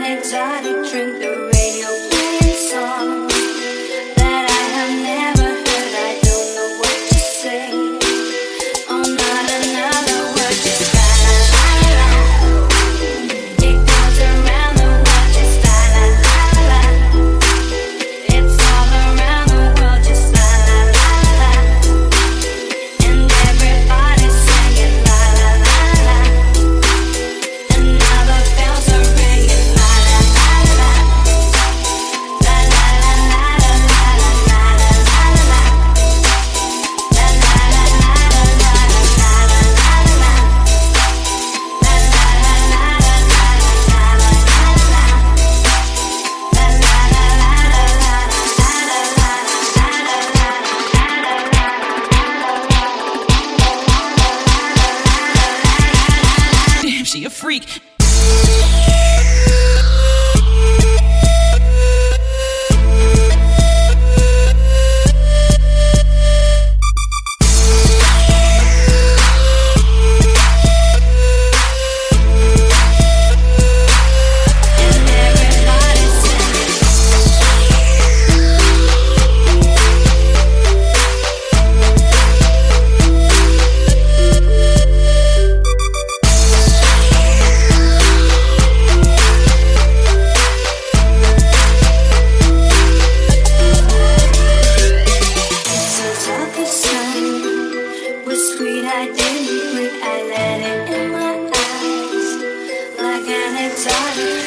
exotic drink, the radio playing songs that I have never heard. I don't know what to say. Oh, not another word, just la la la la. It goes around the world, just la la la la. It's all around the world, just la la la la. And everybody's singing la la la la. And now the bells are ringing la la la la. La la la la la la la la la la la. La la la la la la la la la la. La la la la la la la la la la. La la la la la la la la la. Damn, she a freak. And everybody's singing. So dark the sun was sweet. I didn't blink. I let it in my eyes like an exotic